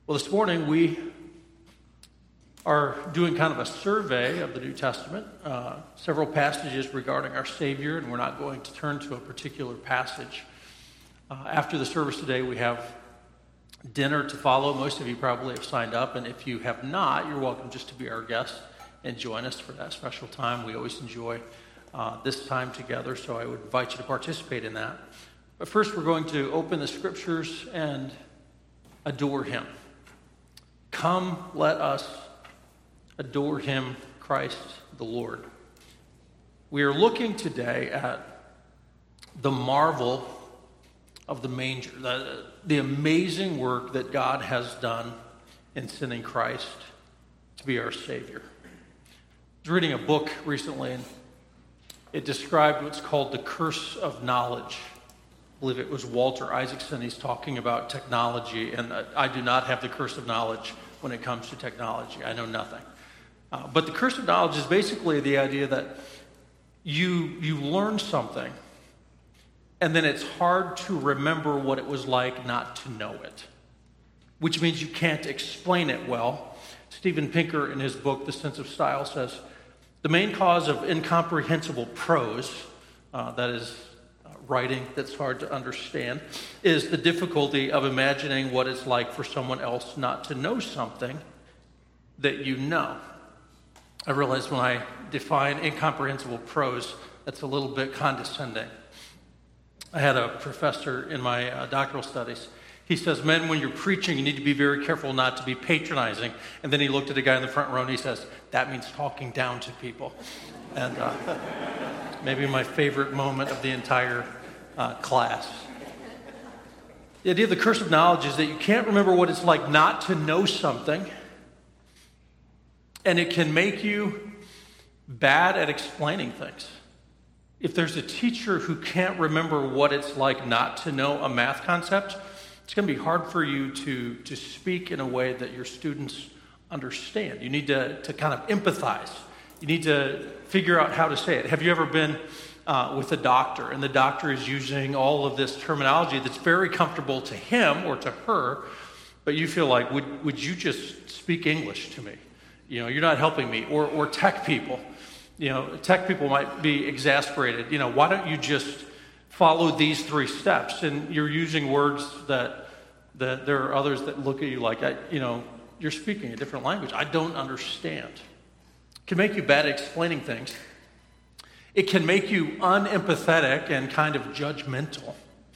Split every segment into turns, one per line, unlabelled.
Well, this morning we are doing kind of a survey of the New Testament, several passages regarding our Savior, and we're not going to turn to a particular passage. After the service today, we have dinner to follow. Most of you probably have signed up, and if you have not, you're welcome just to be our guest and join us for that special time. We always enjoy this time together, so I would invite you to participate in that. But first, we're going to open the Scriptures and adore Him. Come, let us adore Him, Christ the Lord. We are looking today at the marvel of the manger, the amazing work that God has done in sending Christ to be our Savior. I was reading a book recently, and it described what's called the curse of knowledge. I believe it was Walter Isaacson. He's talking about technology, and I do not have the curse of knowledge when it comes to technology. I know nothing. But the curse of knowledge is basically the idea that you learn something, and then it's hard to remember what it was like not to know it, which means you can't explain it well. Steven Pinker, in his book, The Sense of Style, says, the main cause of incomprehensible prose, that is, writing that's hard to understand, is the difficulty of imagining what it's like for someone else not to know something that you know. I realize when I define incomprehensible prose, that's a little bit condescending. I had a professor in my doctoral studies. He says, men, when you're preaching, you need to be very careful not to be patronizing. And then he looked at a guy in the front row and he says, that means talking down to people. And maybe my favorite moment of the entire class. The idea of the curse of knowledge is that you can't remember what it's like not to know something, and it can make you bad at explaining things. If there's a teacher who can't remember what it's like not to know a math concept, it's going to be hard for you to speak in a way that your students understand. You need to kind of empathize. You need to figure out how to say it. Have you ever been with a doctor, and the doctor is using all of this terminology that's very comfortable to him or to her, but you feel like, would you just speak English to me? You know, you're not helping me. Or tech people. You know, tech people might be exasperated. You know, why don't you just follow these 3 steps? And you're using words that there are others that look at you like, you're speaking a different language. I don't understand. It can make you bad at explaining things. It can make you unempathetic and kind of judgmental.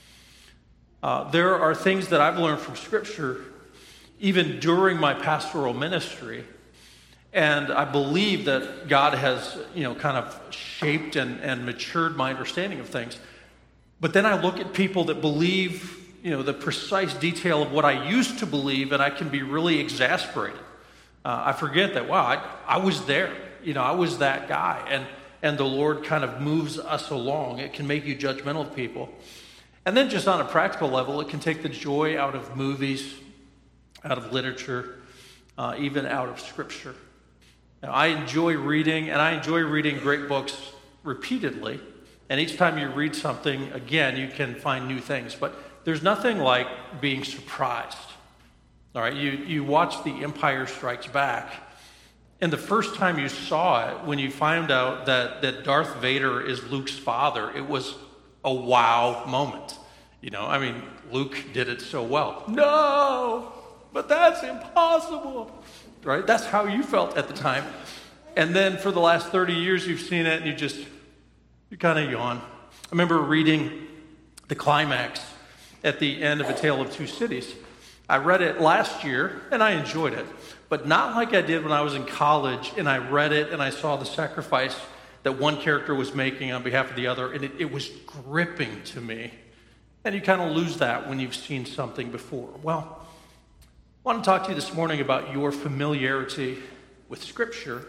There are things that I've learned from Scripture, even during my pastoral ministry, and I believe that God has, kind of shaped and matured my understanding of things. But then I look at people that believe, the precise detail of what I used to believe, and I can be really exasperated. I forget that, wow, I was there. I was that guy. And the Lord kind of moves us along. It can make you judgmental of people. And then just on a practical level, it can take the joy out of movies, out of literature, even out of Scripture. Now, I enjoy reading, and I enjoy reading great books repeatedly. And each time you read something, again, you can find new things. But there's nothing like being surprised. All right, you watch The Empire Strikes Back, and the first time you saw it, when you found out that Darth Vader is Luke's father, it was a wow moment. Luke did it so well. No, but that's impossible. Right? That's how you felt at the time. And then for the last 30 years, you've seen it, and you kind of yawn. I remember reading the climax at the end of A Tale of Two Cities. I read it last year, and I enjoyed it. But not like I did when I was in college, and I read it, and I saw the sacrifice that one character was making on behalf of the other, and it was gripping to me. And you kind of lose that when you've seen something before. Well, I want to talk to you this morning about your familiarity with Scripture,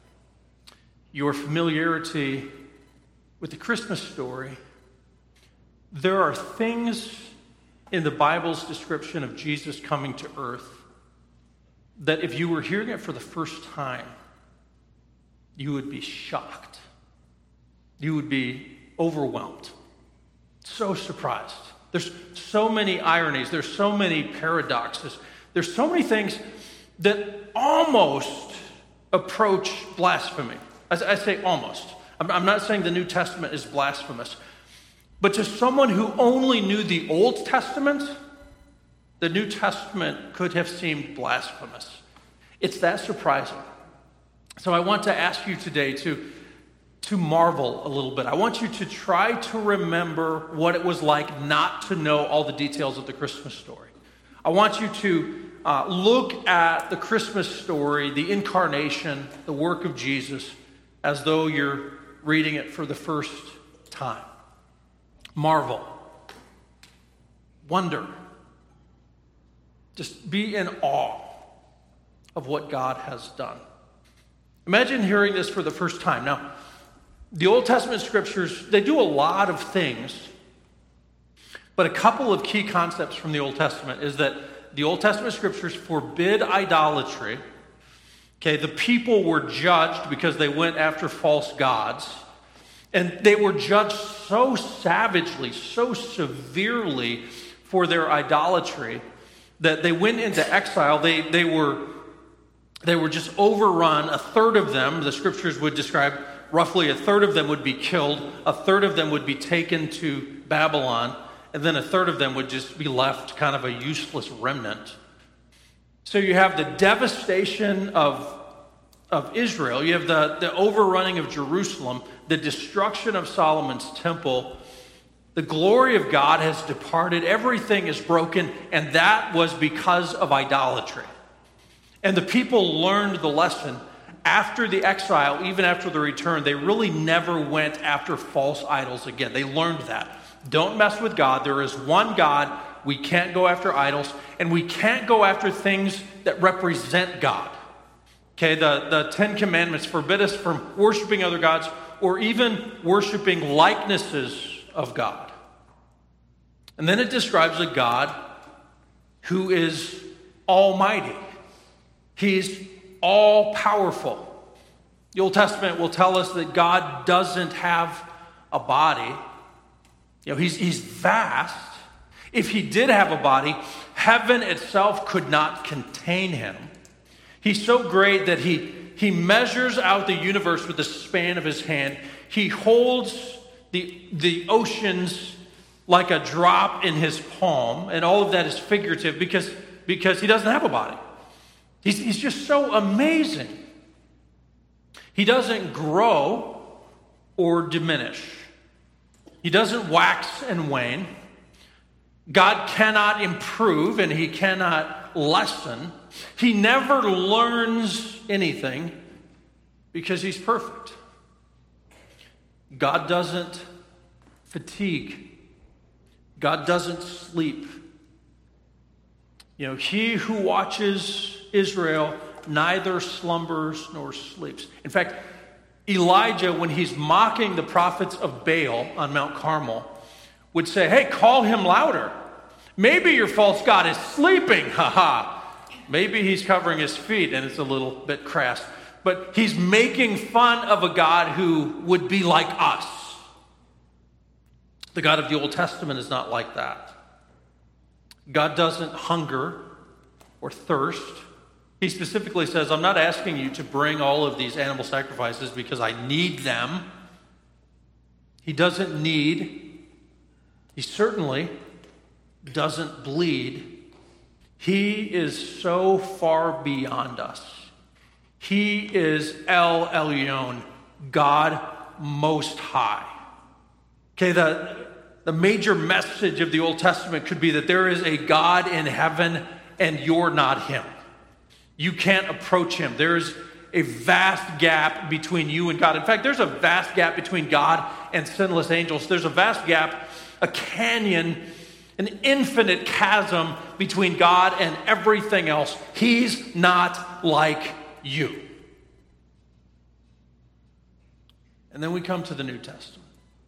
your familiarity with the Christmas story. There are things in the Bible's description of Jesus coming to earth that if you were hearing it for the first time, you would be shocked. You would be overwhelmed, so surprised. There's so many ironies. There's so many paradoxes. There's so many things that almost approach blasphemy. I say almost. I'm not saying the New Testament is blasphemous. But to someone who only knew the Old Testament, the New Testament could have seemed blasphemous. It's that surprising. So I want to ask you today to marvel a little bit. I want you to try to remember what it was like not to know all the details of the Christmas story. I want you to look at the Christmas story, the incarnation, the work of Jesus, as though you're reading it for the first time. Marvel. Wonder. Just be in awe of what God has done. Imagine hearing this for the first time. Now, the Old Testament scriptures, they do a lot of things, but a couple of key concepts from the Old Testament is that the Old Testament scriptures forbid idolatry. Okay, the people were judged because they went after false gods, and they were judged so savagely, so severely for their idolatry that they went into exile. They were just overrun. A third of them, the scriptures would describe, roughly a third of them would be killed, a third of them would be taken to Babylon, and then a third of them would just be left kind of a useless remnant. So you have the devastation of Israel, you have the overrunning of Jerusalem, the destruction of Solomon's temple. The glory of God has departed, everything is broken, and that was because of idolatry. And the people learned the lesson. After the exile, even after the return, they really never went after false idols again. They learned that. Don't mess with God. There is one God. We can't go after idols, and we can't go after things that represent God. Okay, the Ten Commandments forbid us from worshiping other gods or even worshiping likenesses of God. And then it describes a God who is almighty. He's all-powerful. The Old Testament will tell us that God doesn't have a body. You know, he's vast. If he did have a body, heaven itself could not contain him. He's so great that he measures out the universe with the span of his hand. He holds the oceans like a drop in his palm, and all of that is figurative because he doesn't have a body. He's just so amazing. He doesn't grow or diminish. He doesn't wax and wane. God cannot improve and he cannot lessen. He never learns anything because he's perfect. God doesn't fatigue. God doesn't sleep. You know, he who watches Israel neither slumbers nor sleeps. In fact, Elijah, when he's mocking the prophets of Baal on Mount Carmel, would say, hey, call him louder. Maybe your false god is sleeping, haha. Maybe he's covering his feet and it's a little bit crass. But he's making fun of a God who would be like us. The God of the Old Testament is not like that. God doesn't hunger or thirst. He specifically says, I'm not asking you to bring all of these animal sacrifices because I need them. He doesn't need. He certainly doesn't bleed. He is so far beyond us. He is El Elyon, God Most High. Okay, the major message of the Old Testament could be that there is a God in heaven and you're not him. You can't approach him. There's a vast gap between you and God. In fact, there's a vast gap between God and sinless angels. There's a vast gap, a canyon, an infinite chasm between God and everything else. He's not like you. And then we come to the New Testament.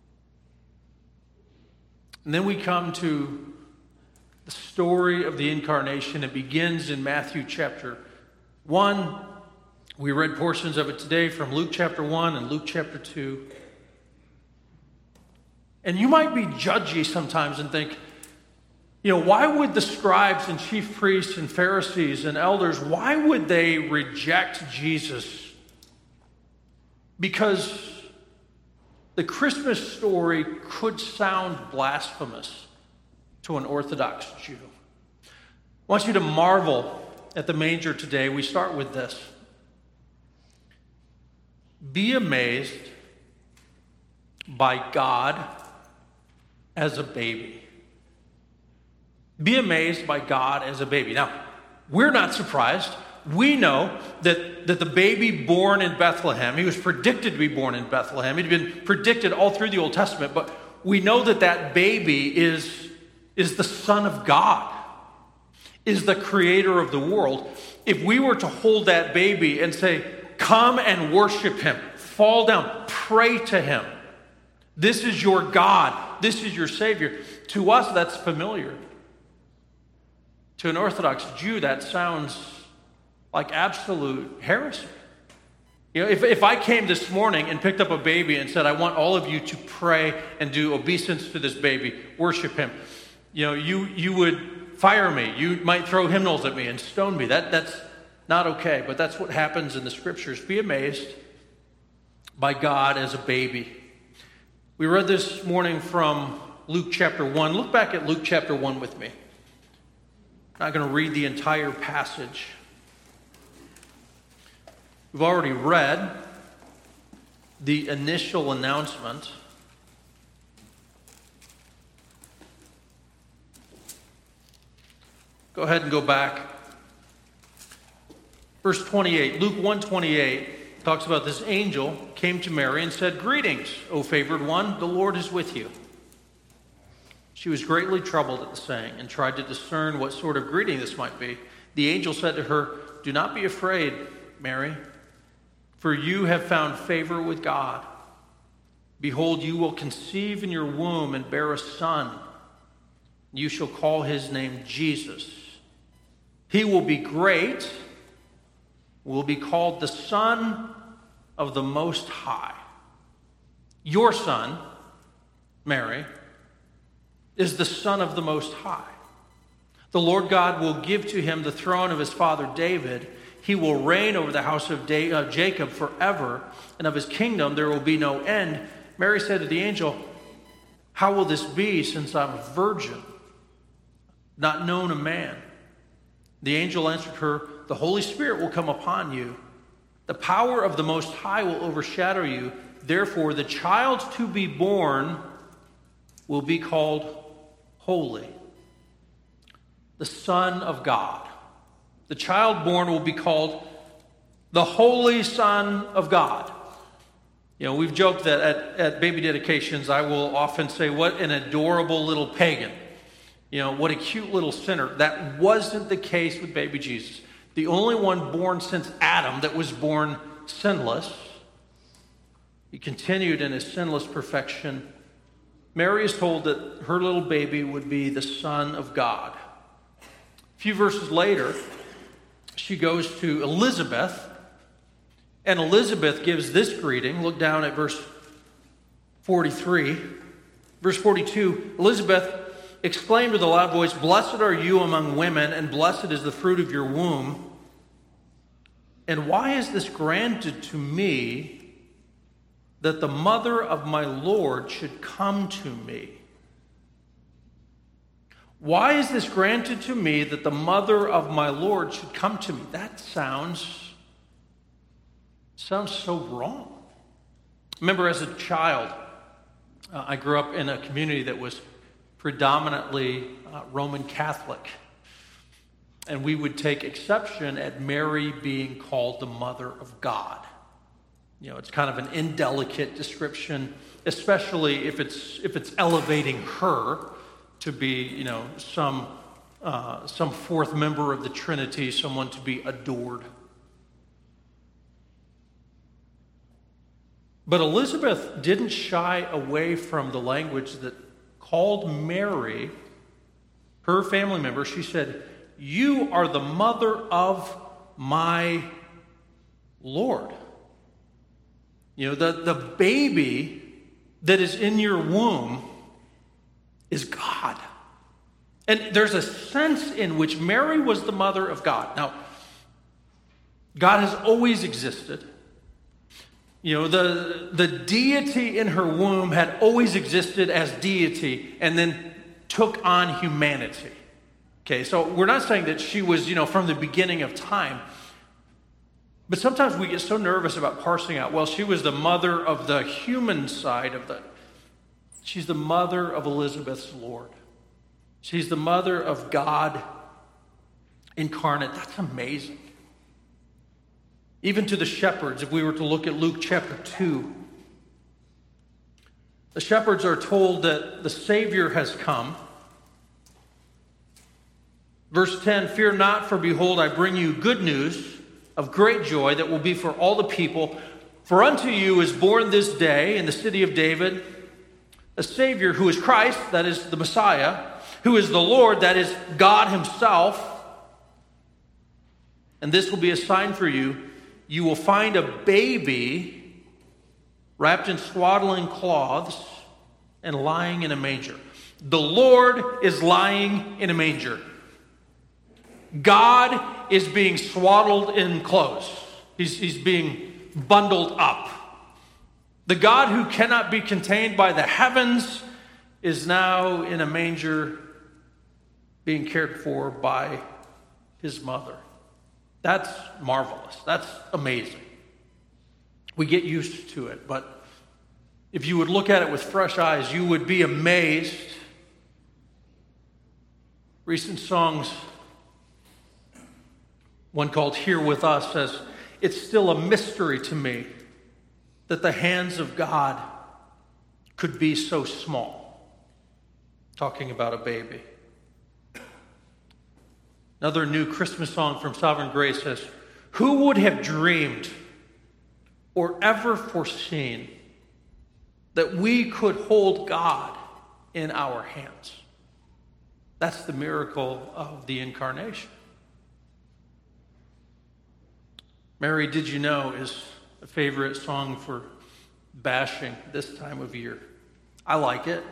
And then we come to the story of the incarnation. It begins in Matthew chapter 1. We read portions of it today from Luke chapter 1 and Luke chapter 2. And you might be judgy sometimes and think, Why would the scribes and chief priests and Pharisees and elders, why would they reject Jesus? Because the Christmas story could sound blasphemous to an Orthodox Jew. I want you to marvel at the manger today. We start with this. Be amazed by God as a baby. Be amazed by God as a baby. Now, we're not surprised. We know that the baby born in Bethlehem, he was predicted to be born in Bethlehem. He'd been predicted all through the Old Testament, but we know that baby is the Son of God, is the creator of the world. If we were to hold that baby and say, come and worship him, fall down, pray to him. This is your God. This is your Savior. To us, that's familiar. To an Orthodox Jew, that sounds like absolute heresy. If I came this morning and picked up a baby and said, I want all of you to pray and do obeisance to this baby, worship him, you would fire me. You might throw hymnals at me and stone me. That's not okay, but that's what happens in the Scriptures. Be amazed by God as a baby. We read this morning from Luke chapter 1. Look back at Luke chapter 1 with me. I'm not going to read the entire passage. We've already read the initial announcement. Go ahead and go back. Verse 28, Luke 1:28 talks about this angel came to Mary and said, "Greetings, O favored one, the Lord is with you." She was greatly troubled at the saying and tried to discern what sort of greeting this might be. The angel said to her, "Do not be afraid, Mary, for you have found favor with God. Behold, you will conceive in your womb and bear a son. You shall call his name Jesus. He will be great, will be called the Son of the Most High. Your son, Mary, is the Son of the Most High. The Lord God will give to him the throne of his father David. He will reign over the house of Jacob forever, and of his kingdom there will be no end." Mary said to the angel, "How will this be, since I'm a virgin, not known a man?" The angel answered her, "The Holy Spirit will come upon you. The power of the Most High will overshadow you. Therefore, the child to be born will be called Holy, the Son of God. The child born will be called the Holy Son of God." We've joked that at baby dedications, I will often say, "What an adorable little pagan. What a cute little sinner." That wasn't the case with baby Jesus. The only one born since Adam that was born sinless. He continued in his sinless perfection. Mary is told that her little baby would be the Son of God. A few verses later, she goes to Elizabeth, and Elizabeth gives this greeting. Look down at verse 43. Verse 42, Elizabeth exclaimed with a loud voice, "Blessed are you among women, and blessed is the fruit of your womb. And why is this granted to me, that the mother of my Lord should come to me? Why is this granted to me, that the mother of my Lord should come to me?" That sounds so wrong. Remember, as a child, I grew up in a community that was predominantly Roman Catholic. And we would take exception at Mary being called the Mother of God. It's kind of an indelicate description, especially if it's elevating her to be, some fourth member of the Trinity, someone to be adored. But Elizabeth didn't shy away from the language that called Mary, her family member. She said, "You are the mother of my Lord." The baby that is in your womb is God. And there's a sense in which Mary was the mother of God. Now, God has always existed. You know, the deity in her womb had always existed as deity and then took on humanity. Okay, so we're not saying that she was, from the beginning of time. But sometimes we get so nervous about parsing out, well, she was the mother of the human side of she's the mother of Elizabeth's Lord. She's the mother of God incarnate. That's amazing. Even to the shepherds, if we were to look at Luke chapter 2, the shepherds are told that the Savior has come. Verse 10, "Fear not, for behold, I bring you good news of great joy that will be for all the people. For unto you is born this day in the city of David a Savior who is Christ," that is the Messiah, "who is the Lord," that is God himself. "And this will be a sign for you. You will find a baby wrapped in swaddling cloths and lying in a manger." The Lord is lying in a manger. God is being swaddled in clothes. He's being bundled up. The God who cannot be contained by the heavens is now in a manger being cared for by his mother. That's marvelous. That's amazing. We get used to it, but if you would look at it with fresh eyes, you would be amazed. Recent songs, one called "Here With Us," says, "It's still a mystery to me that the hands of God could be so small." Talking about a baby. Another new Christmas song from Sovereign Grace says, "Who would have dreamed or ever foreseen that we could hold God in our hands?" That's the miracle of the incarnation. "Mary, Did You Know" is a favorite song for bashing this time of year. I like it.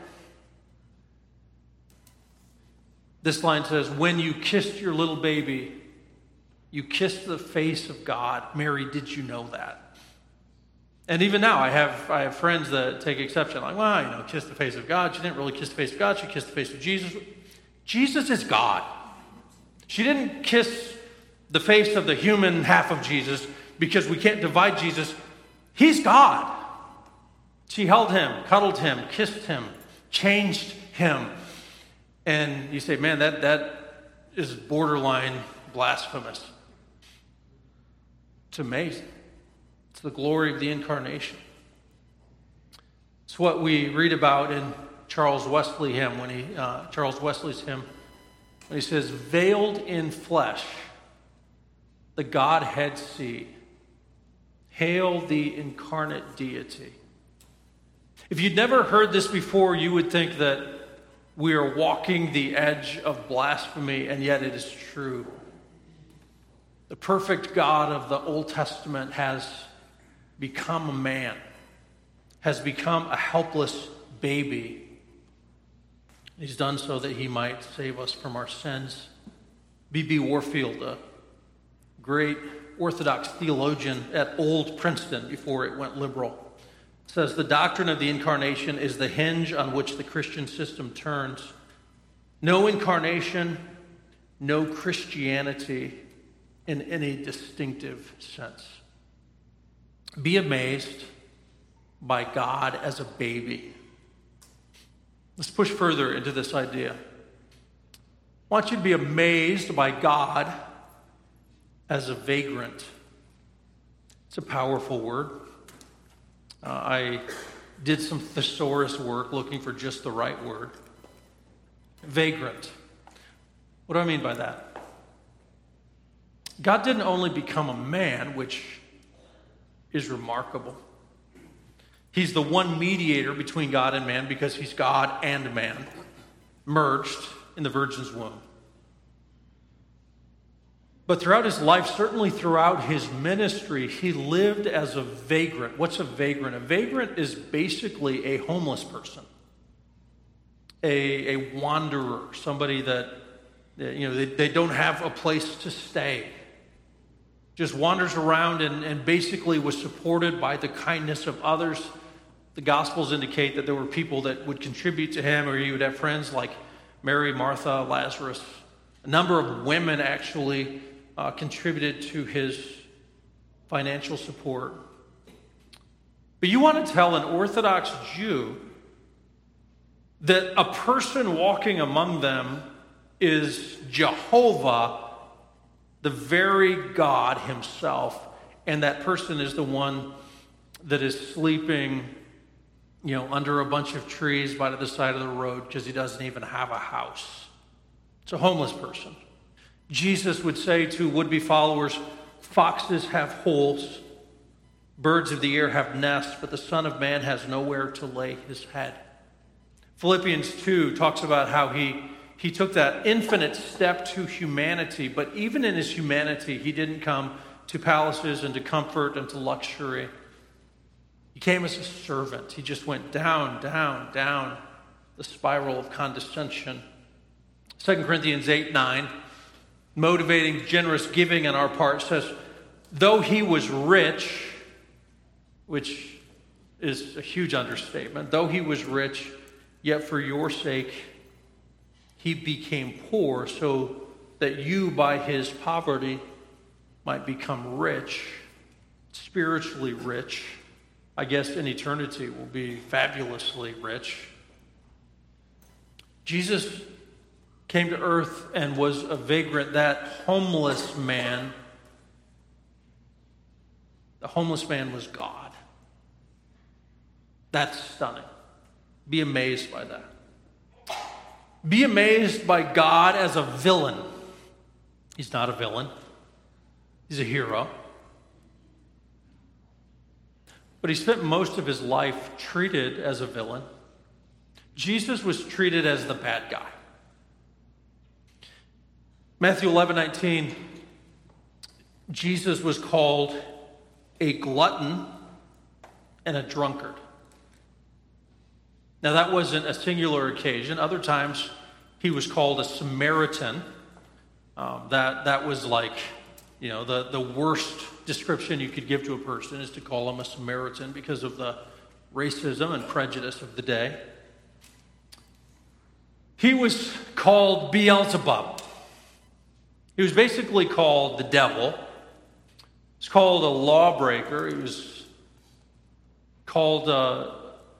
This line says, "When you kissed your little baby, you kissed the face of God. Mary, did you know that?" And even now, I have friends that take exception. Like, well, kiss the face of God. She didn't really kiss the face of God. She kissed the face of Jesus. Jesus is God. She didn't kiss the face of the human half of Jesus because we can't divide Jesus. He's God. She held him, cuddled him, kissed him, changed him. And you say, man, that is borderline blasphemous. It's amazing. It's the glory of the incarnation. It's what we read about in Charles Wesley's hymn when he says, "Veiled in flesh, the Godhead see. Hail the incarnate deity." If you'd never heard this before, you would think that we are walking the edge of blasphemy, and yet it is true. The perfect God of the Old Testament has become a man, has become a helpless baby. He's done so that he might save us from our sins. B.B. Warfield, a great Orthodox theologian at Old Princeton before it went liberal, says the doctrine of the incarnation is the hinge on which the Christian system turns. No incarnation, no Christianity in any distinctive sense. Be amazed by God as a baby. Let's push further into this idea. I want you to be amazed by God as a vagrant. It's a powerful word. I did some thesaurus work looking for just the right word. Vagrant. What do I mean by that? God didn't only become a man, which is remarkable. He's the one mediator between God and man because he's God and man, merged in the virgin's womb. But throughout his life, certainly throughout his ministry, he lived as a vagrant. What's a vagrant? A vagrant is basically a homeless person. a wanderer, somebody that, they don't have a place to stay. Just wanders around and basically was supported by the kindness of others. The Gospels indicate that there were people that would contribute to him, or he would have friends like Mary, Martha, Lazarus. A number of women actually contributed to his financial support. But you want to tell an Orthodox Jew that a person walking among them is Jehovah, the very God himself, and that person is the one that is sleeping, under a bunch of trees by the side of the road because he doesn't even have a house. It's a homeless person. Jesus would say to would-be followers, foxes have holes, birds of the air have nests, but the Son of Man has nowhere to lay his head. Philippians 2 talks about how he took that infinite step to humanity, but even in his humanity, he didn't come to palaces and to comfort and to luxury. He came as a servant. He just went down, down, down the spiral of condescension. 2 Corinthians 8:9, motivating generous giving on our part, says, though he was rich, which is a huge understatement, though he was rich, yet for your sake he became poor, so that you by his poverty might become rich, spiritually rich. I guess in eternity will be fabulously rich. Jesus came to earth and was a vagrant, that homeless man. The homeless man was God. That's stunning. Be amazed by that. Be amazed by God as a villain. He's not a villain. He's a hero. But he spent most of his life treated as a villain. Jesus was treated as the bad guy. Matthew 11:19, Jesus was called a glutton and a drunkard. Now that wasn't a singular occasion. Other times he was called a Samaritan. That was like, the worst description you could give to a person is to call him a Samaritan because of the racism and prejudice of the day. He was called Beelzebub. He was basically called the devil. He's called a lawbreaker. He was called a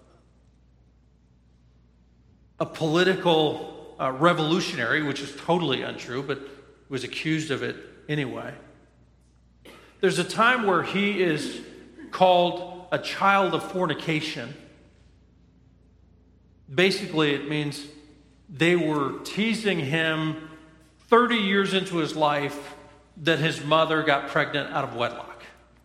political revolutionary, which is totally untrue, but was accused of it anyway. There's a time where he is called a child of fornication. Basically, it means they were teasing him 30 years into his life that his mother got pregnant out of wedlock.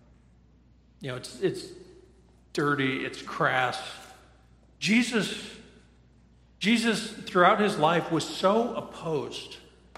It's dirty, it's crass. Jesus, throughout his life, was so opposed.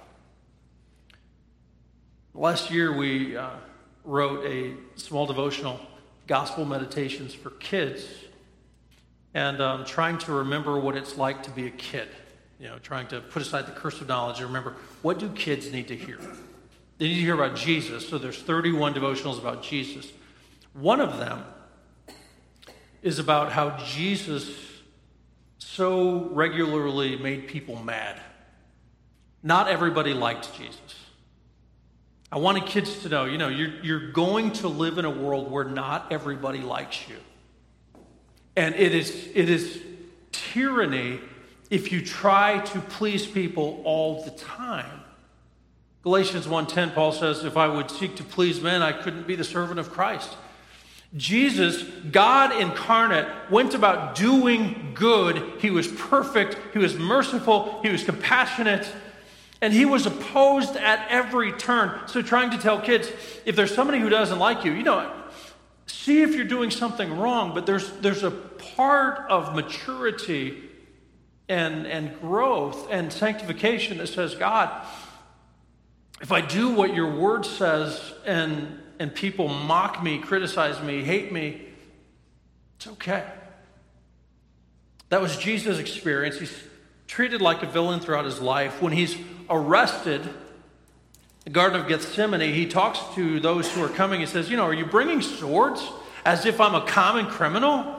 Last year, we wrote a small devotional, Gospel Meditations for Kids, and trying to remember what it's like to be a kid. Trying to put aside the curse of knowledge and remember, what do kids need to hear? They need to hear about Jesus. So there's 31 devotionals about Jesus. One of them is about how Jesus so regularly made people mad. Not everybody liked Jesus. I wanted kids to know, you're going to live in a world where not everybody likes you. And it is tyranny if you try to please people all the time. Galatians 1:10, Paul says, if I would seek to please men, I couldn't be the servant of Christ. Jesus, God incarnate, went about doing good. He was perfect. He was merciful. He was compassionate. And he was opposed at every turn. So trying to tell kids, if there's somebody who doesn't like you, see if you're doing something wrong. But there's a part of maturity and growth and sanctification that says, God, if I do what your word says and people mock me, criticize me, hate me, it's okay. That was Jesus' experience. treated like a villain throughout his life. When he's arrested, the Garden of Gethsemane, he talks to those who are coming. He says, are you bringing swords as if I'm a common criminal?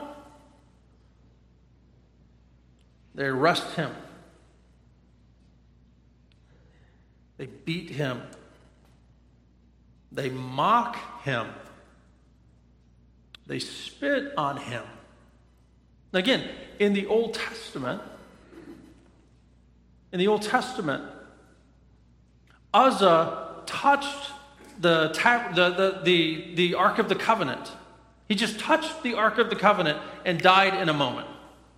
They arrest him. They beat him. They mock him. They spit on him. Again, in the Old Testament, Uzzah touched the Ark of the Covenant. He just touched the Ark of the Covenant and died in a moment.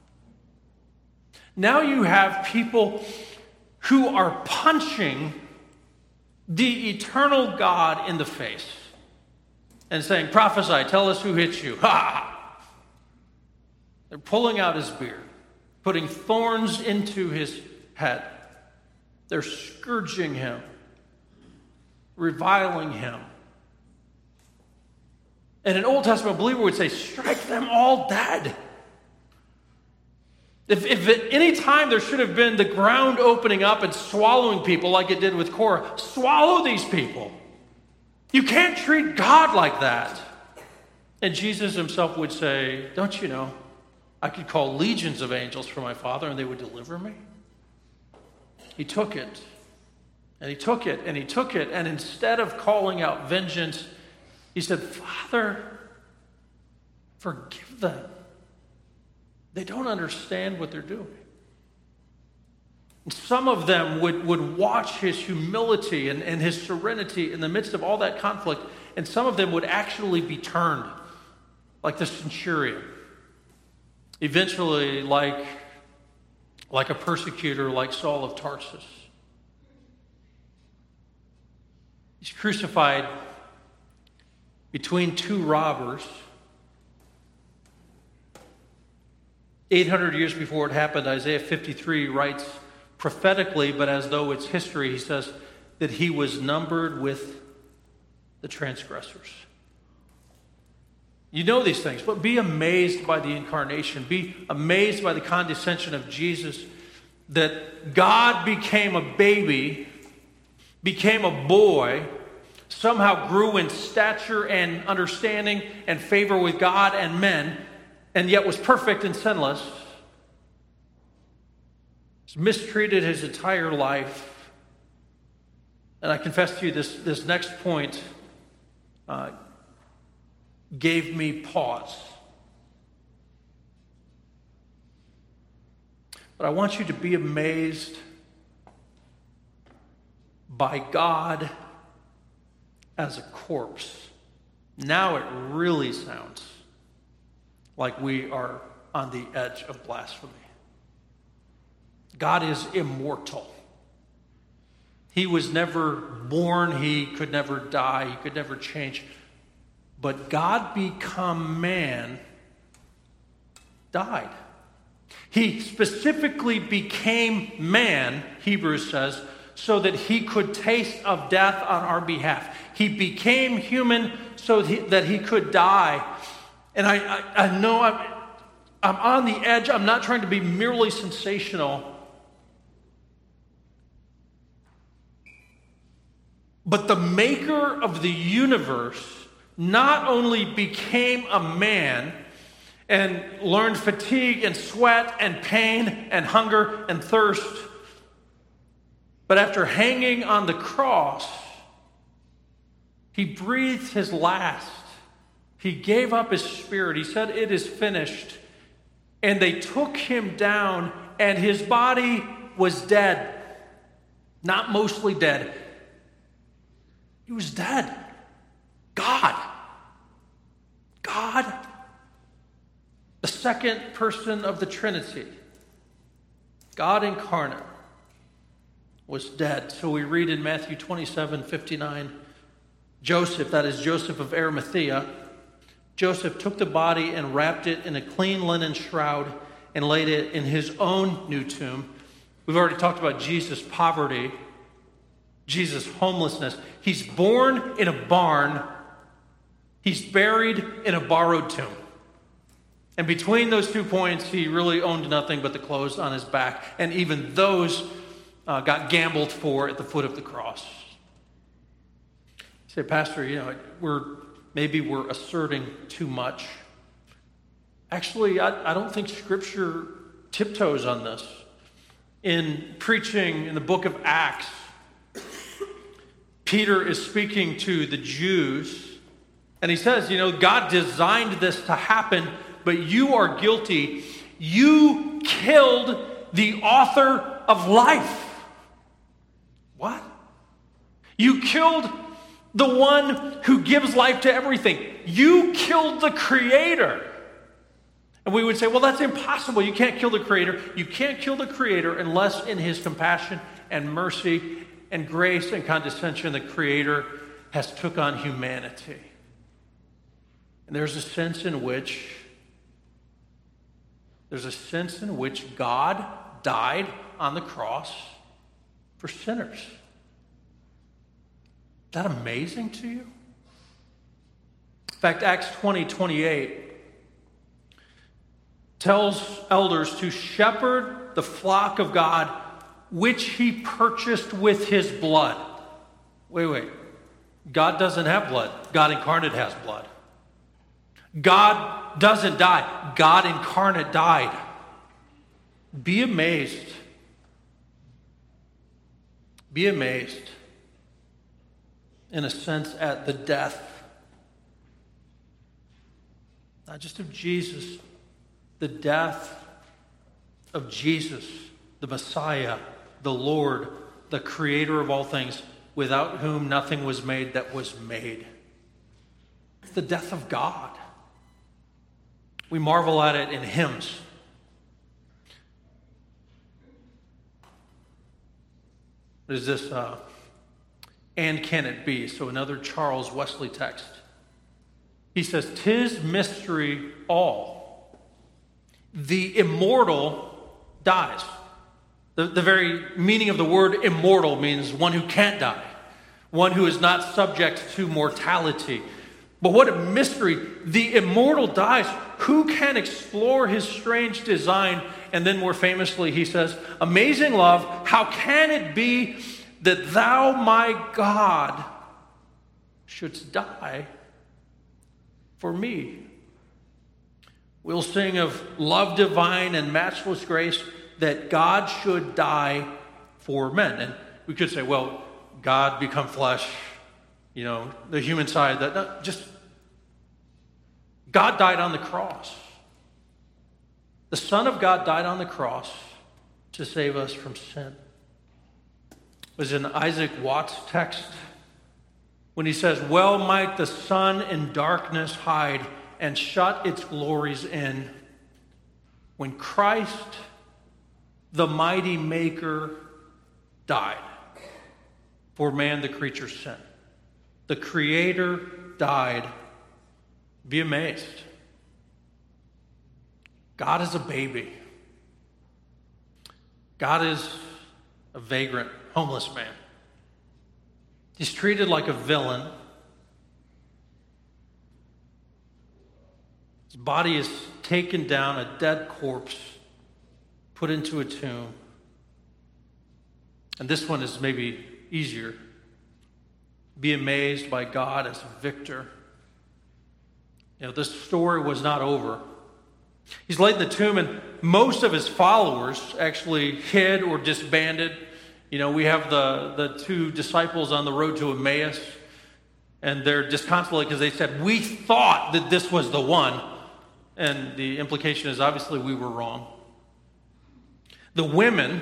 Now you have people who are punching the eternal God in the face and saying, prophesy, tell us who hit you. Ha! They're pulling out his beard, putting thorns into his head. They're scourging him, reviling him. And an Old Testament believer would say, strike them all dead. If at any time there should have been the ground opening up and swallowing people like it did with Korah, swallow these people. You can't treat God like that. And Jesus himself would say, don't you know, I could call legions of angels for my Father and they would deliver me. He took it, and he took it, and he took it, and instead of calling out vengeance, he said, Father, forgive them. They don't understand what they're doing. And some of them would watch his humility and his serenity in the midst of all that conflict, and some of them would actually be turned, like the centurion. Eventually, like a persecutor like Saul of Tarsus. He's crucified between two robbers. 800 years before it happened, Isaiah 53 writes prophetically, but as though it's history, he says that he was numbered with the transgressors. You know these things, but be amazed by the incarnation. Be amazed by the condescension of Jesus, that God became a baby, became a boy, somehow grew in stature and understanding and favor with God and men, and yet was perfect and sinless. He's mistreated his entire life. And I confess to you, this next point gave me pause. But I want you to be amazed by God as a corpse. Now it really sounds like we are on the edge of blasphemy. God is immortal. He was never born. He could never die. He could never change. But God become man died. He specifically became man, Hebrews says, so that he could taste of death on our behalf. He became human so that he could die. And I know I'm on the edge. I'm not trying to be merely sensational. But the maker of the universe not only became a man and learned fatigue and sweat and pain and hunger and thirst, but after hanging on the cross, he breathed his last. He gave up his spirit. He said, "It is finished." And they took him down, and his body was dead. Not mostly dead. He was dead. God, the second person of the Trinity, God incarnate, was dead. So we read in Matthew 27:59, Joseph, that is Joseph of Arimathea, Joseph took the body and wrapped it in a clean linen shroud and laid it in his own new tomb. We've already talked about Jesus' poverty, Jesus' homelessness. He's born in a barn. He's buried in a borrowed tomb. And between those 2 points, he really owned nothing but the clothes on his back. And even those got gambled for at the foot of the cross. You say, Pastor, we're asserting too much. Actually, I don't think Scripture tiptoes on this. In preaching in the book of Acts, Peter is speaking to the Jews, and he says, God designed this to happen, but you are guilty. You killed the author of life. What? You killed the one who gives life to everything. You killed the Creator. And we would say, well, that's impossible. You can't kill the Creator. You can't kill the Creator unless in His compassion and mercy and grace and condescension, the Creator has took on humanity. And there's a sense in which God died on the cross for sinners. Is that amazing to you? In fact, Acts 20:28 tells elders to shepherd the flock of God, which He purchased with His blood. Wait. God doesn't have blood. God incarnate has blood. God doesn't die. God incarnate died. Be amazed. Be amazed, in a sense, at the death, not just of Jesus, the death of Jesus, the Messiah, the Lord, the Creator of all things, without whom nothing was made that was made. It's the death of God. We marvel at it in hymns. There's this, and can it be? So another Charles Wesley text. He says, "'Tis mystery all. The immortal dies." The very meaning of the word immortal means one who can't die, one who is not subject to mortality. But what a mystery. The immortal dies. Who can explore his strange design? And then more famously, he says, "Amazing love, how can it be that thou, my God, shouldst die for me?" We'll sing of love divine and matchless grace, that God should die for men. And we could say, well, God become flesh, the human side, God died on the cross. The Son of God died on the cross to save us from sin. It was in Isaac Watts' text when he says, "Well might the sun in darkness hide and shut its glories in, when Christ, the mighty Maker, died for man, the creature's sin." The Creator died. Be amazed. God is a baby. God is a vagrant, homeless man. He's treated like a villain. His body is taken down, a dead corpse, put into a tomb. And this one is maybe easier. Be amazed by God as a victor. This story was not over. He's laid in the tomb, and most of his followers actually hid or disbanded. We have the two disciples on the road to Emmaus, and they're disconsolate because they said, "We thought that this was the one." And the implication is obviously we were wrong. The women,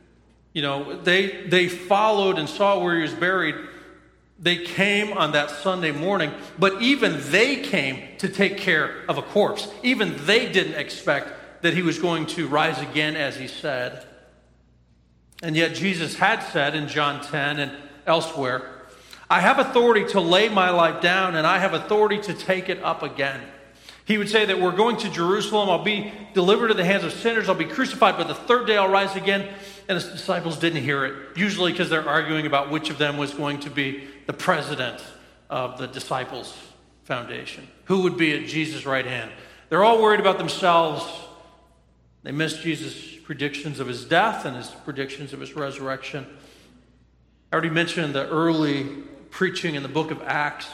they followed and saw where he was buried. They came on that Sunday morning, but even they came to take care of a corpse. Even they didn't expect that he was going to rise again, as he said. And yet Jesus had said in John 10 and elsewhere, "I have authority to lay my life down, and I have authority to take it up again." He would say that we're going to Jerusalem. I'll be delivered to the hands of sinners. I'll be crucified, but the third day I'll rise again. And his disciples didn't hear it, usually because they're arguing about which of them was going to be the president of the disciples' foundation. Who would be at Jesus' right hand? They're all worried about themselves. They miss Jesus' predictions of his death and his predictions of his resurrection. I already mentioned the early preaching in the book of Acts.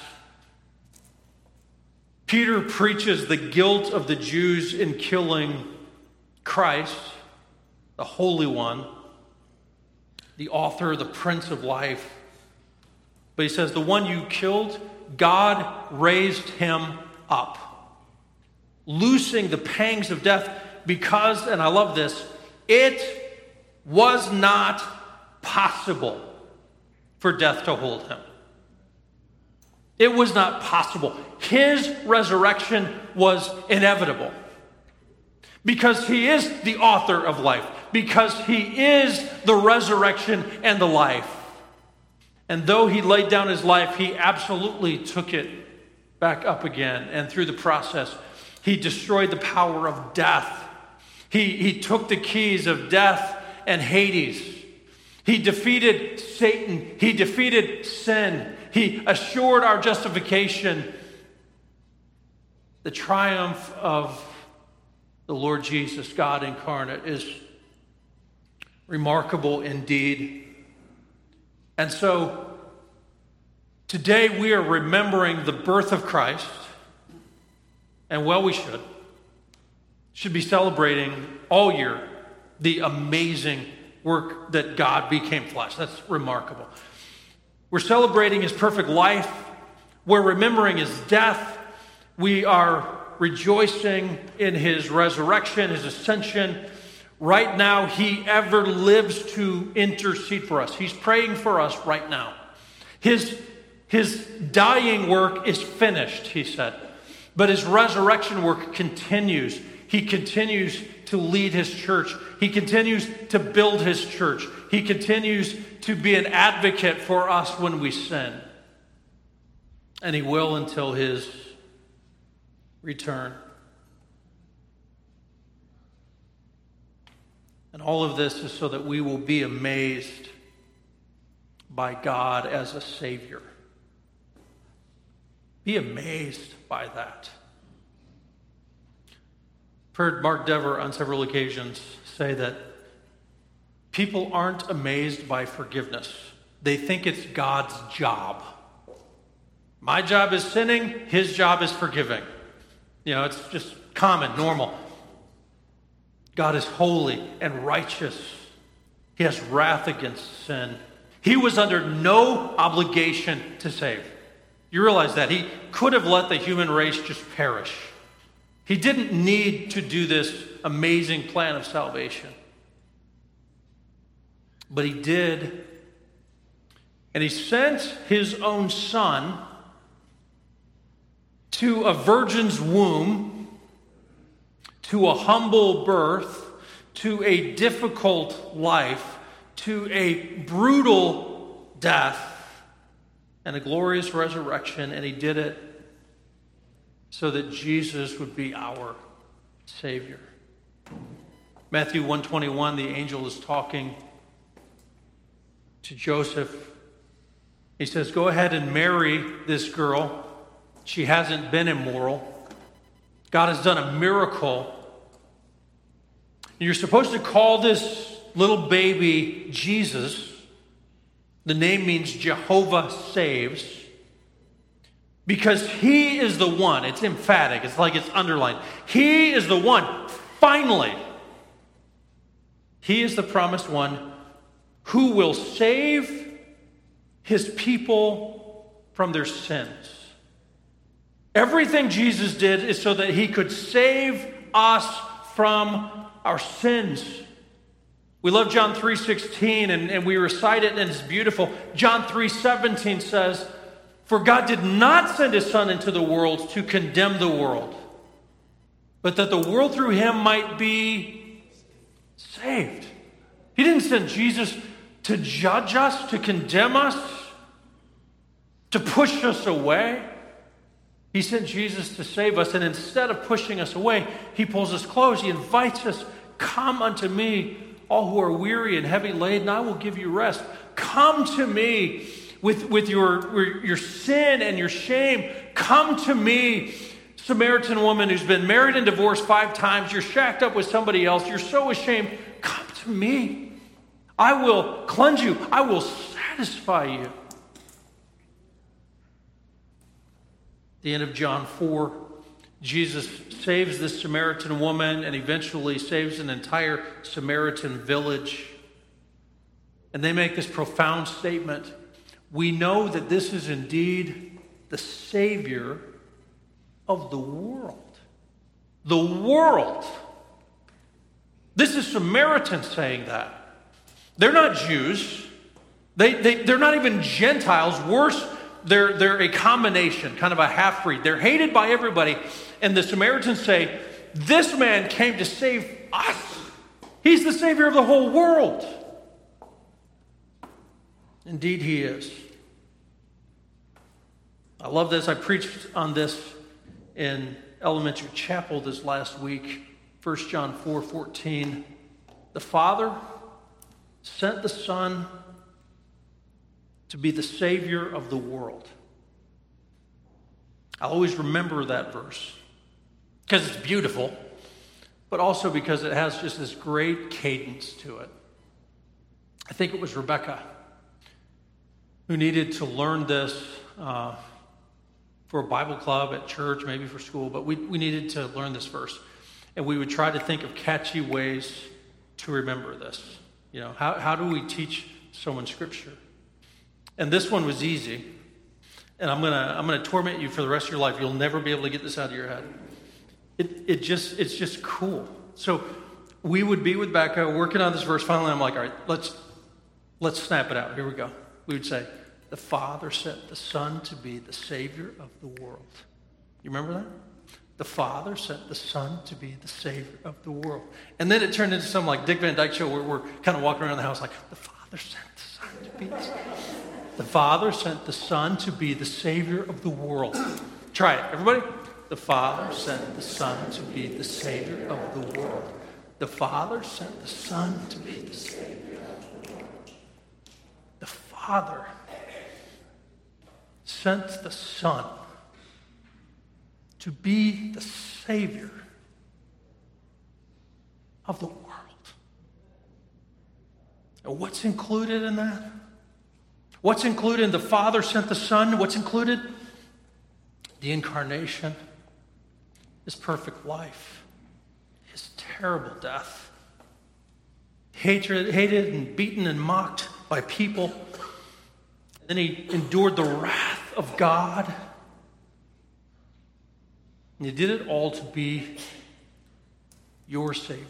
Peter preaches the guilt of the Jews in killing Christ, the Holy One, the author, the Prince of Life. But he says, the one you killed, God raised him up, loosing the pangs of death because, and I love this, it was not possible for death to hold him. It was not possible. His resurrection was inevitable because he is the author of life, because he is the resurrection and the life. And though he laid down his life, he absolutely took it back up again. And through the process, he destroyed the power of death. He took the keys of death and Hades. He defeated Satan. He defeated sin. He assured our justification. The triumph of the Lord Jesus, God incarnate, is remarkable indeed. And so, today we are remembering the birth of Christ, and well, we should be celebrating all year the amazing work that God became flesh. That's remarkable. We're celebrating his perfect life. We're remembering his death. We are rejoicing in his resurrection, his ascension. Right now, he ever lives to intercede for us. He's praying for us right now. His dying work is finished, he said. But his resurrection work continues. He continues to lead his church. He continues to build his church. He continues to be an advocate for us when we sin. And he will until his return. And all of this is so that we will be amazed by God as a Savior. Be amazed by that. I've heard Mark Dever on several occasions say that people aren't amazed by forgiveness. They think it's God's job. My job is sinning, his job is forgiving. It's just common, normal. God is holy and righteous. He has wrath against sin. He was under no obligation to save. You realize that? He could have let the human race just perish. He didn't need to do this amazing plan of salvation. But he did. And he sent his own son to a virgin's womb, to a humble birth, to a difficult life, to a brutal death, and a glorious resurrection. And he did it so that Jesus would be our Savior. Matthew 1:21, the angel is talking to Joseph. He says, go ahead and marry this girl. She hasn't been immoral. God has done a miracle. You're supposed to call this little baby Jesus. The name means Jehovah saves. Because he is the one. It's emphatic. It's like it's underlined. He is the one. Finally. He is the promised one who will save his people from their sins. Everything Jesus did is so that he could save us from our sins. We love John 3:16 and we recite it and it's beautiful. John 3:17 says, for God did not send his Son into the world to condemn the world, but that the world through him might be saved. He didn't send Jesus to judge us, to condemn us, to push us away. He sent Jesus to save us, and instead of pushing us away, he pulls us close. He invites us, come unto me, all who are weary and heavy laden, I will give you rest. Come to me with your sin and your shame. Come to me Samaritan woman who's been married and divorced 5 times. You're shacked up with somebody else. You're so ashamed. Come to me. I will cleanse you. I will satisfy you. At the end of John 4, Jesus saves this Samaritan woman and eventually saves an entire Samaritan village. And they make this profound statement. We know that this is indeed the Savior of the world. The world. This is Samaritans saying that. They're not Jews. They're not even Gentiles. Worse, they're a combination, kind of a half-breed. They're hated by everybody. And the Samaritans say, this man came to save us. He's the Savior of the whole world. Indeed, he is. I love this. I preached on this in elementary chapel this last week. 1 John 4:14. The Father sent the Son to be the Savior of the world. I'll always remember that verse because it's beautiful, but also because it has just this great cadence to it. I think it was Rebecca who needed to learn this for a Bible club at church, maybe for school, but we needed to learn this verse. And we would try to think of catchy ways to remember this. You know, how do we teach someone Scripture? And this one was easy. And I'm gonna torment you for the rest of your life. You'll never be able to get this out of your head. It's just cool. So we would be with Becca working on this verse. Finally, I'm like, all right, let's snap it out. Here we go. We would say, the Father sent the Son to be the Savior of the world. You remember that? The Father sent the Son to be the Savior of the world. And then it turned into some like Dick Van Dyke show where we're kind of walking around the house like, the Father sent the Son to be the Father sent the Son to be the Savior of the world. Try it, everybody. The Father sent the Son to be the Savior of the world. The Father sent the Son to be the Savior of the world. The Father sent the Son to be the Savior of the world. And what's included in that? What's included in the Father sent the Son? What's included? The incarnation, his perfect life, his terrible death, hated and beaten and mocked by people. Then he endured the wrath of God. And he did it all to be your Savior.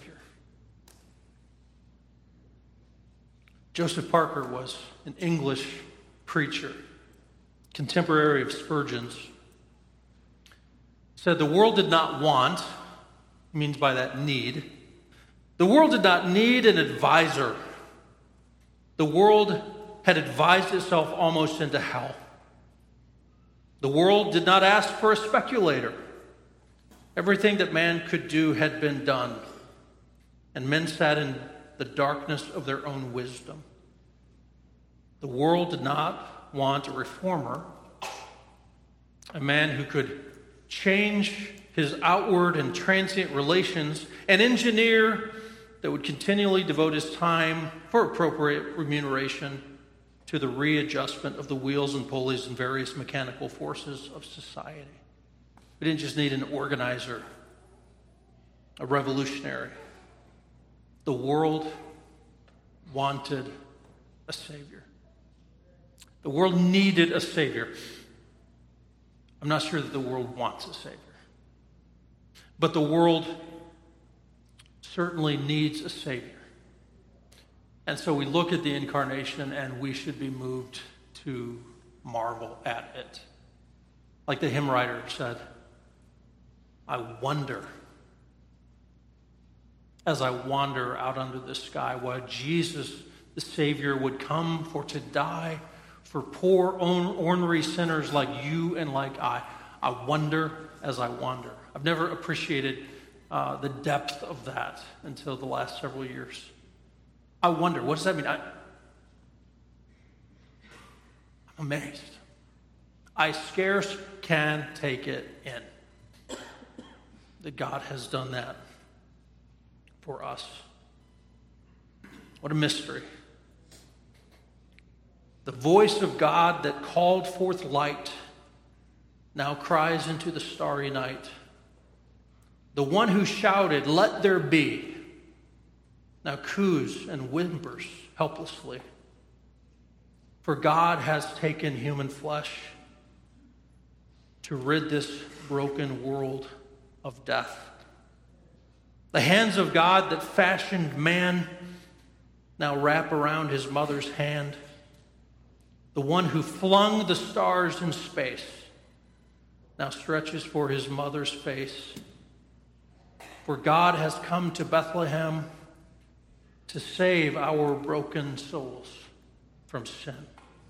Joseph Parker was an English preacher, contemporary of Spurgeon's. Said the world did not want, means by that need, the world did not need an advisor. The world had advised itself almost into hell. The world did not ask for a speculator. Everything that man could do had been done, and men sat in the darkness of their own wisdom. The world did not want a reformer, a man who could change his outward and transient relations, an engineer that would continually devote his time for appropriate remuneration to the readjustment of the wheels and pulleys and various mechanical forces of society. We didn't just need an organizer, a revolutionary. The world wanted a Savior. The world needed a Savior. I'm not sure that the world wants a Savior. But the world certainly needs a Savior. And so we look at the incarnation and we should be moved to marvel at it. Like the hymn writer said, I wonder, as I wander out under the sky, why Jesus, the Savior, would come for to die for poor, ornery sinners like you and like I. I wonder as I wander. I've never appreciated the depth of that until the last several years. I wonder, what does that mean? I'm amazed. I scarce can take it in. that God has done that for us. What a mystery. The voice of God that called forth light now cries into the starry night. The one who shouted, "Let there be," now coos and whimpers helplessly. For God has taken human flesh to rid this broken world of death. The hands of God that fashioned man now wrap around his mother's hand. The one who flung the stars in space now stretches for his mother's face. For God has come to Bethlehem to save our broken souls from sin.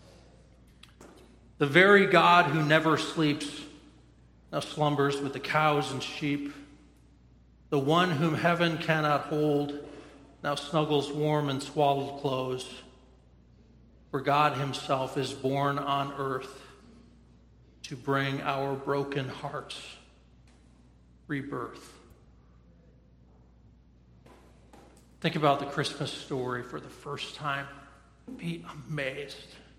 The very God who never sleeps now slumbers with the cows and sheep. The one whom heaven cannot hold now snuggles warm in swaddled clothes. For God himself is born on earth to bring our broken hearts rebirth. Think about the Christmas story for the first time. Be amazed.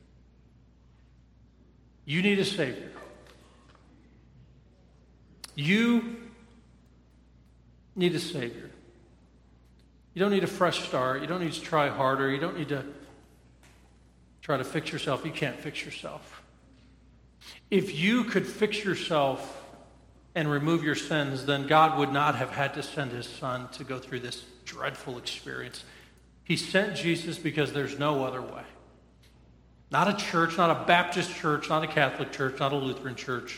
You need a Savior. You need a Savior. You don't need a fresh start. You don't need to try harder. You don't need to try to fix yourself. You can't fix yourself. If you could fix yourself and remove your sins, then God would not have had to send his Son to go through this dreadful experience. He sent Jesus because there's no other way. Not a church, not a Baptist church, not a Catholic church, not a Lutheran church.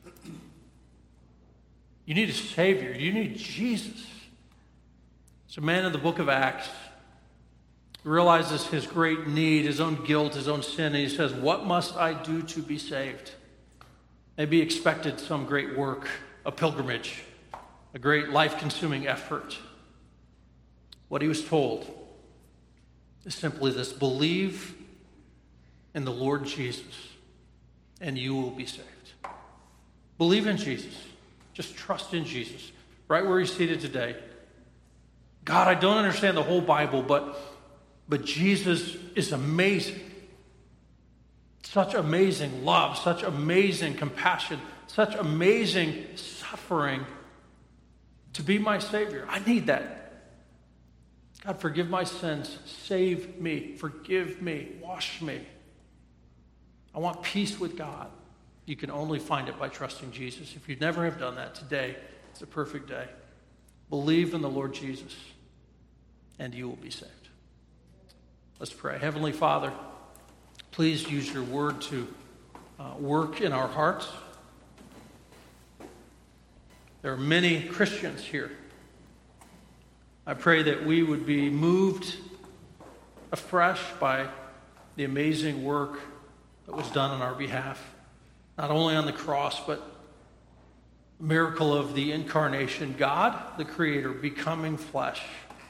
You need a Savior. You need Jesus. It's a man in the book of Acts. He realizes his great need, his own guilt, his own sin, and he says, "What must I do to be saved?" Maybe he expected some great work, a pilgrimage, a great life-consuming effort. What he was told is simply this: believe in the Lord Jesus, and you will be saved. Believe in Jesus. Just trust in Jesus. Right where he's seated today. God, I don't understand the whole Bible, but Jesus is amazing. Such amazing love, such amazing compassion, such amazing suffering to be my Savior. I need that. God, forgive my sins. Save me. Forgive me. Wash me. I want peace with God. You can only find it by trusting Jesus. If you never have done that, today is a perfect day. Believe in the Lord Jesus, and you will be saved. Let's pray. Heavenly Father, please use your word to work in our hearts. There are many Christians here. I pray that we would be moved afresh by the amazing work that was done on our behalf, not only on the cross, but the miracle of the incarnation, God, the Creator, becoming flesh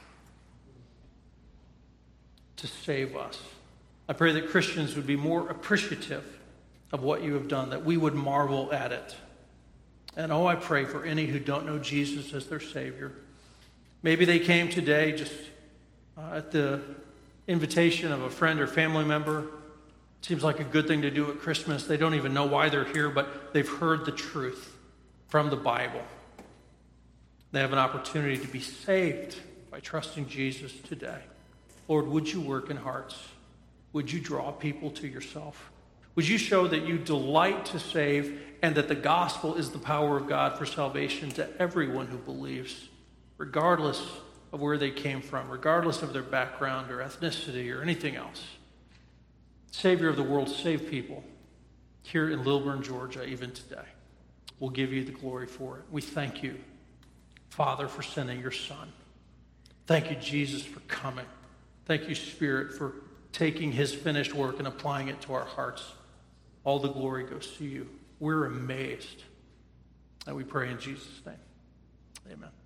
to save us. I pray that Christians would be more appreciative of what you have done, that we would marvel at it. And I pray for any who don't know Jesus as their Savior. Maybe they came today just at the invitation of a friend or family member. Seems like a good thing to do at Christmas. They don't even know why they're here, but they've heard the truth from the Bible. They have an opportunity to be saved by trusting Jesus today. Lord, would you work in hearts? Would you draw people to yourself? Would you show that you delight to save and that the gospel is the power of God for salvation to everyone who believes, regardless of where they came from, regardless of their background or ethnicity or anything else? Savior of the world, save people here in Lilburn, Georgia, even today. We'll give you the glory for it. We thank you, Father, for sending your Son. Thank you, Jesus, for coming. Thank you, Spirit, for taking his finished work and applying it to our hearts. All the glory goes to you. We're amazed. And we pray in Jesus' name. Amen.